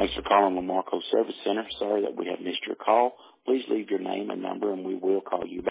Thanks for calling Lamarco Service Center. Sorry that we have missed your call. Please leave your name and number, and we will call you back.